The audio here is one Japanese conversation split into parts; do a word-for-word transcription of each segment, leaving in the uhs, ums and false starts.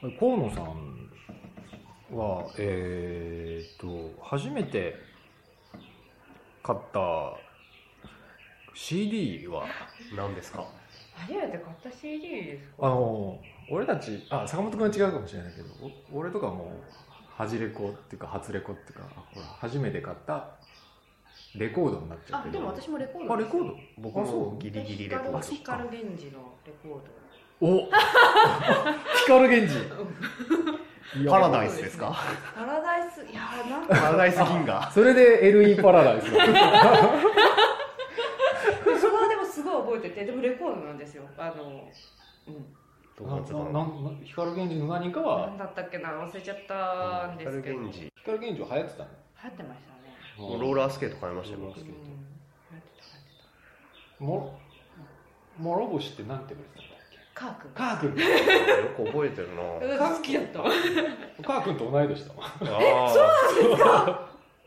河野さんはえー、っと初めて買った シーディー は何ですか？ 初めて買った シーディー ですか？ あの俺たち、あ、坂本君は違うかもしれないけど、俺とかもう初レコっていうか初レコっていうか、ほら初めて買ったレコードになっちゃうけど。 あ、でも私もレコードあ、レコード？ 僕もギリギリレコード。 光源氏のレコード。 お光源氏パラダイスですか？ パラダイス、いやーなんかパラダイス銀河。 それで エルイー パラダイスだそれはでもすごい覚えてて、でもレコードなんですよ。あの、うん。 ななな光源氏の何かは何だったっけな、忘れちゃったんですけど。 光源氏。 光源氏は流行ってたの？ 流行ってましたね。 ローラースケート買いましたよ。 ローラースケート。 うん、流行ってた流行ってた。 も諸星ってなんて言われてたんだっけ？ カー君。 カー君。 よく覚えてるな。 カー好きだった。 カー君と同い年だもん。 あそうなんですか？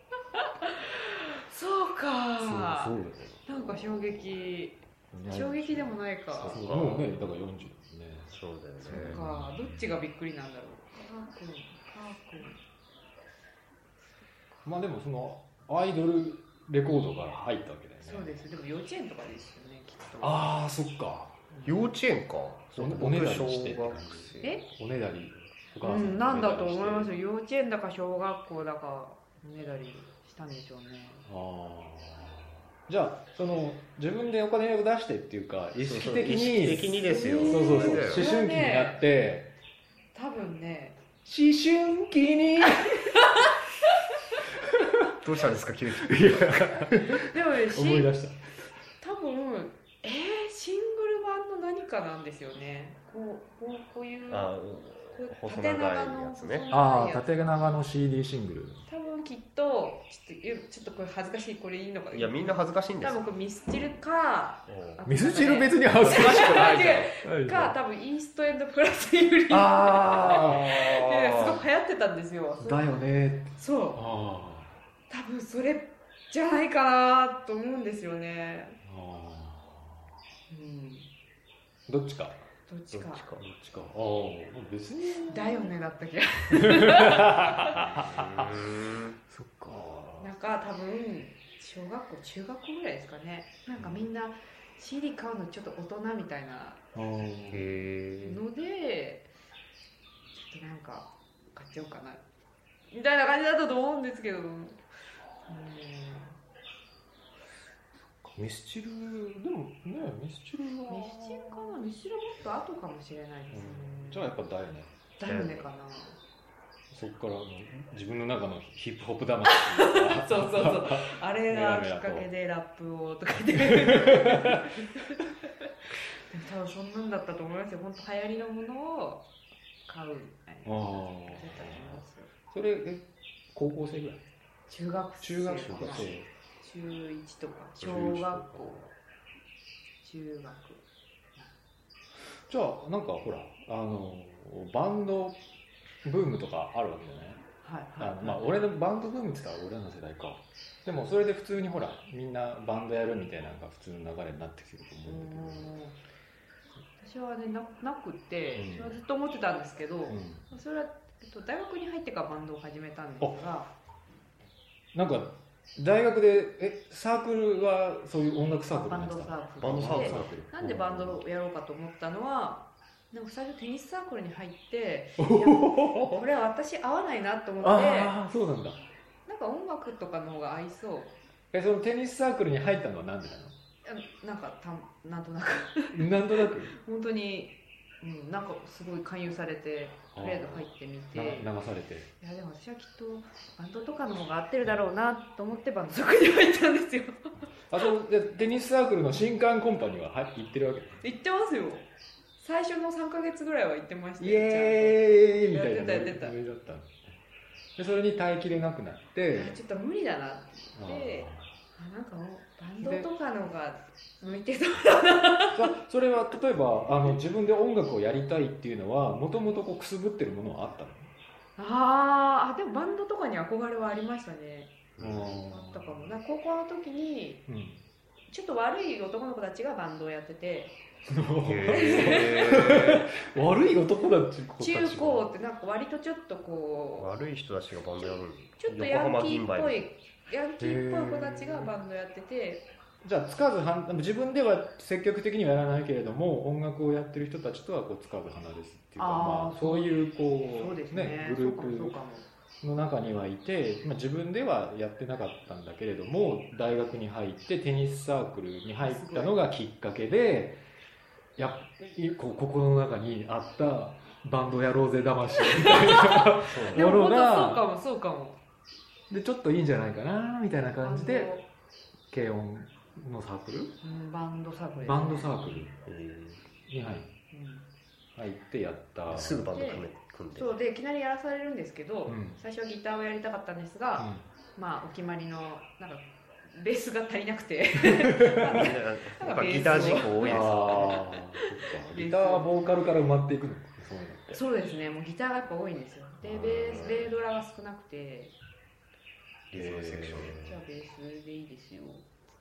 そうか。 そうそうだね。 なんか衝撃。衝撃でもないか。 そうもうね、だからよんじゅうね。 そうだよね。 そうか。どっちがびっくりなんだろう。カー君、カー君。 まあでもそのアイドルレコードから入ったわけだよね。 そうです。でも幼稚園とかですよね、きっと。 ああ、そっか。 幼稚園か。 おねだりしてって感じ。 え？ おねだり。お母うさんん、なんだと思いますよ。幼稚園だか小学校だかおねだりしたんでしょうね。 ああ。じゃあその自分でお金を出してっていうか意識的に意識的にですよ。 そうそうそう思それだよ春期になって多分ね。 思春期にどうしたんですか急に。 でもね、し思い出した。 多分えー、シングル版の何かなんですよね。こうこうこういうあこう細長いやつね。 ああ、縦長の シーディー シングル。 多分きっとちょっとちょっとこれ恥ずかしい、これいいのかな。 いやみんな恥ずかしいんですよ。 多分これミスチルか。 ミスチル別に恥ずかしくないじゃん。 か多分イーストエンドプラスユリ。 ああ。すごく流行ってたんですよ。 だよね。 そう。 あ多分それじゃないかなと思うんですよね。 あ。 うん。 どっちか。 どっちか。 どっちか。どっちか。ああ、別に。 だよねだったっけ。 そっか。 なんか多分小学校中学校ぐらいですかね。なんかみんな シーディー 買うのちょっと大人みたいなので、ちょっとなんか買っちゃおうかなみたいな感じだったと思うんですけど。うん。 ミスチルでもね、ミスチルはミスチルかな。ミスチルもっと後かもしれないですね。 じゃあやっぱだよね。 だよねかな。 そっからあの自分の中のヒップホップ魂そうそうそう。あれがきっかけでラップをとかで。多分そんなんだったと思いますよ。本当流行りのものを買うみたいな。ああ。 それえ高校生ぐらい？ 中学生。 中学生。 中いちとか小学校、中学。 じゃあなんかほらあのバンドブームとかあるわけじゃない？はいはい、あのまあ俺のバンドブームって言ったら俺らの世代か。でもそれで普通にほらみんなバンドやるみたいなのが普通の流れになってきてると思うんだけど。私はね な, なくて、うん、ずっと思ってたんですけど、うん、それは、えっと、大学に入ってからバンドを始めたんですが、 なんか大学でえサークルはそういう音楽サークルバンドサークルバンドサークルなんでバンドをやろうかと思ったのはなんか最初テニスサークルに入ってこれは私合わないなと思ってああそうなんだなんか音楽とかの方が合いそうえそのテニスサークルに入ったのはなんでなのなんかたなんとなくなんとなく本当に、うん、なんかすごい勧誘されてとりあえず入ってみて流されていやでも私はきっとバンドとかの方が合ってるだろうなと思ってバンドサークルに入ったんですよあとでテニスサークルの新歓コンパには行ってるわけ行ってますよ最初のさんかげつぐらいは行ってましたよイエーイみたいなやってたやってたでそれに耐えきれなくなってちょっと無理だなって言ってあなんかバンドとかの方が向いてそうだなそれは例えばあの自分で音楽をやりたいっていうのはもともとくすぶってるものはあったの？ ああでもバンドとかに憧れはありましたね。あったかも。高校の時に、うん、ちょっと悪い男の子たちがバンドをやっててへ悪い男だって子たち中高ってなんか割とちょっとこう悪い人たちがバンドやるの。 ちょっとヤンキーっぽいヤンキーっぽい子たちがバンドやってて、 じゃあつかずは自分では積極的にはやらないけれども音楽をやってる人たちとはこうつかず離れずっていうか、まあ、そういうこう、 そうですね、 ね、グループの中にはいて、まあ、自分ではやってなかったんだけれども大学に入ってテニスサークルに入ったのがきっかけでやこう心の中にあったバンドやろうぜ魂みたいなものがそうかもそうかもでちょっといいんじゃないかなみたいな感じで軽音のサークル、 うん、バンドサークル、ね、 バンドサークルに入入ってやったすぐバンド組め組んでそうでいきなりやらされるんですけど、 うん、 最初はギターをやりたかったんですが、うん、まあお決まりのなんかベースが足りなくてなんかギター人口多いですよね。 ギターはボーカルから埋まっていくのそうですね、もうギターがやっぱ多いんですよ。でベースベードラが少なくてリズムセクションじゃあベースでいいですよ、うん、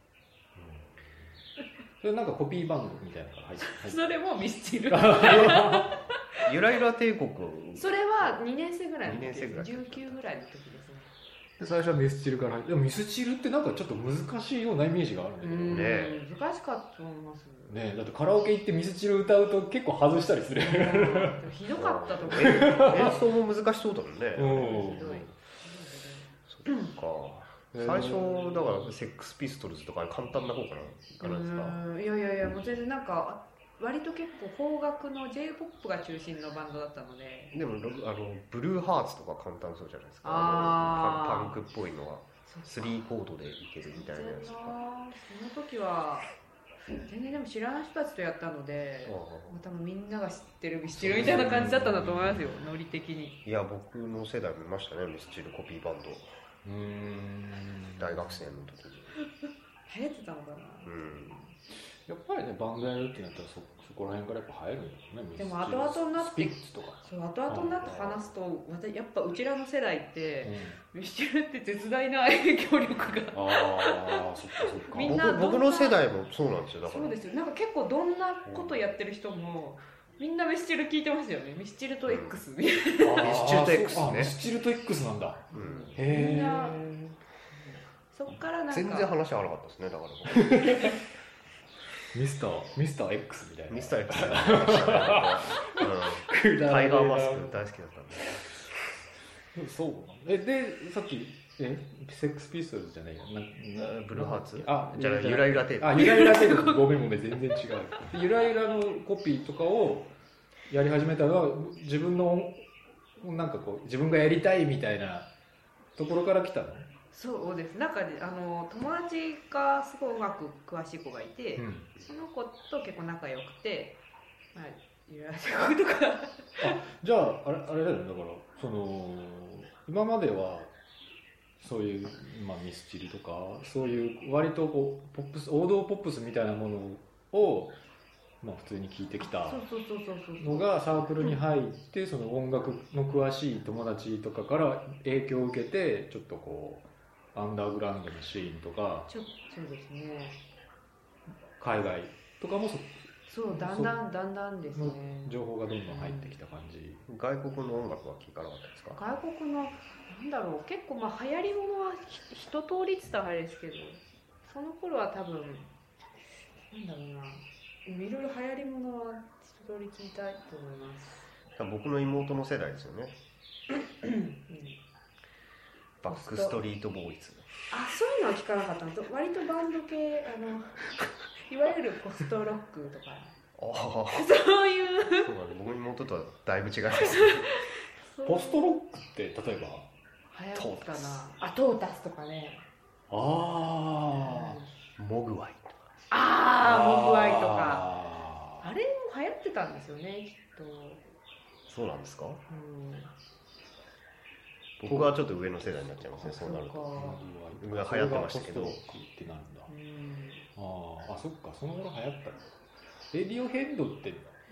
それなんかコピーバンドみたいなのが入ってそれもミスチルゆらゆら帝国それはにねん生ぐらいの時です、 じゅうきゅうぐらいの時ですね。 で最初はミスチルから入って、でもミスチルってなんかちょっと難しいようなイメージがあるんだけどね、 難しかったと思いますね。だってカラオケ行ってミスチル歌うと結構外したりするひどかったと思う演奏も難しそうだもんね。 ひどいそっか最初だからセックスピストルズとか簡単な方かなかなですか。 いやいやいやもう全然なんか割と結構邦楽の J-ポップ が中心のバンドだったので、 でもあのブルーハーツとか簡単そうじゃないですか。 あパンクっぽいのはスリーコードでいけるみたいなやつとか。 その時は全然でも知らない人たちとやったので、多分みんなが知ってるミスチルみたいな感じだったんだと思いますよ、ノリ的に。いや僕の世代見ましたね、ミスチルコピーバンド。うーん大学生の時に流行ってたのかな。 うんやっぱりねバンドやるってなったら そ, そこら辺からやっぱ流行るんだよね。 でも後々になってスピッツとかそう後々になって話すとやっぱうちらの世代って、うん、ミスチルって絶大な影響力がああそっかそっかみんな僕の世代もそうなんですよ。だからそうですよ。なんか結構どんなことやってる人も、うん、みんなミスチル聞いてますよね。ミスチルと X みたいな、 うん、ミスチルと X ね。 ミスチルと X なんだ、 うん、 へみんなそっからなんか全然話合わなかったですね。だからミスターミスター X みたいなミスター X みたいな、うん、タイガーマスク大好きだったんで。 そうえでさっきえセックスピストルズじゃないやなブルーハーツあじゃあゆらゆらテープあゆらゆらテープごめんごめん全然違うゆらゆらのコピーとかをやり始めたのは自分のなんかこう自分がやりたいみたいなところから来たの。 そうです。なんかあの友達がすごい音楽詳しい子がいて、うん、その子と結構仲良くて、まあゆらゆらとかあじゃああれあれだよね。だからその今まではそういう、まあ、ミスチルとかそういう割とこうポップス王道ポップスみたいなものを、まあ、普通に聴いてきたのがサークルに入ってその音楽の詳しい友達とかから影響を受けてちょっとこうアンダーグラウンドのシーンとかちょそうですね海外とかもそそうだんだんだんだんですね情報がどんどん入ってきた感じ、 うん、外国の音楽は聴かなかったですか。 外国のなんだろう結構まあ流行りものは一通りって言ったらあれですけどその頃は多分なんだろうないろいろ流行りものは一通り聞いたいと思います。 僕の妹の世代ですよね、うんバックストリートボーイズ。 あ、そういうのは聞かなかったの。割とバンド系あのいわゆるポストロックとかあそういうそうなん僕の妹とはだいぶ違いますポストロックって例えば流行ったかなあトータスとかねああ、 うん、モグワイとかああモグワイとかあれも流行ってたんですよねきっと。 そうなんですか、 うん僕はちょっと上の世代になっちゃいますね。そうなると流行ってましたけどってなんだ、うん、ああそっかその頃流行った。レディオヘッドって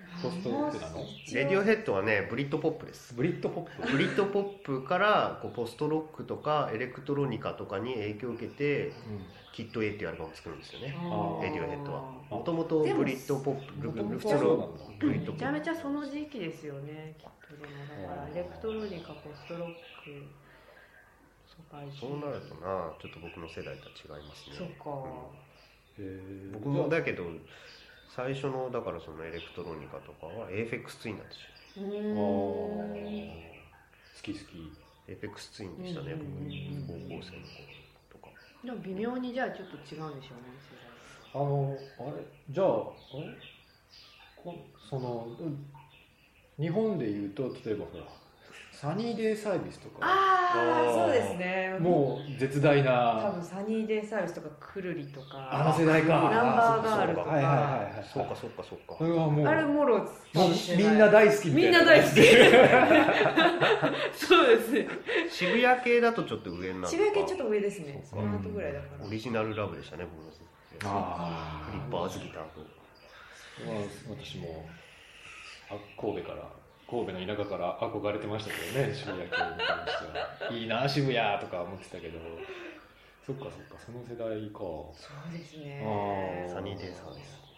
ポストロックなの？ レディオヘッドはねブリッドポップです。 ブリッドポップブリッドポップからこうポストロックとかエレクトロニカとかに影響を受けて、うん、キッド A っていうアルバムを作るんですよね。レディオヘッドはもともとブリッドポップ、普通のブリッドポップめちゃめちゃその時期ですよね、キッドでも。だからエレクトロニカ、ポストロック、 そうなるとな、ちょっと僕の世代とは違いますね。 そうか、 うん、へ僕もだけど最初のだからそのエレクトロニカとかは エーエフエックス ツインなんですよ。 うん好き好き。 エーエフエックス ツインでしたね、僕高校生の頃とか。 でも微妙にじゃあちょっと違うんでしょうね、 世代。あのあれじゃああれこその日本でいうと例えばほらサニーデイサービスとか、 ああそうですね、 もう絶大な、 多分サニーデイサービスとかくるりとか、 あの世代か、 ナンバーガールとか、 はいはいはいはい、 そうかそうかそうか、 それはもうあれもろもうみんな大好きみたいな、 みんな大好きそうですね。 渋谷系だとちょっと上になる。 渋谷系ちょっと上ですね。その後ぐらいだから。 オリジナルラブでしたね、僕も。ああ、フリッパーズギターと。 私も神戸から神戸の田舎から憧れてましたけどね、渋谷系に関しては。いいな渋谷とか思ってたけど、そっかそっか、その世代か。 そうですね。 サニーデイサービス。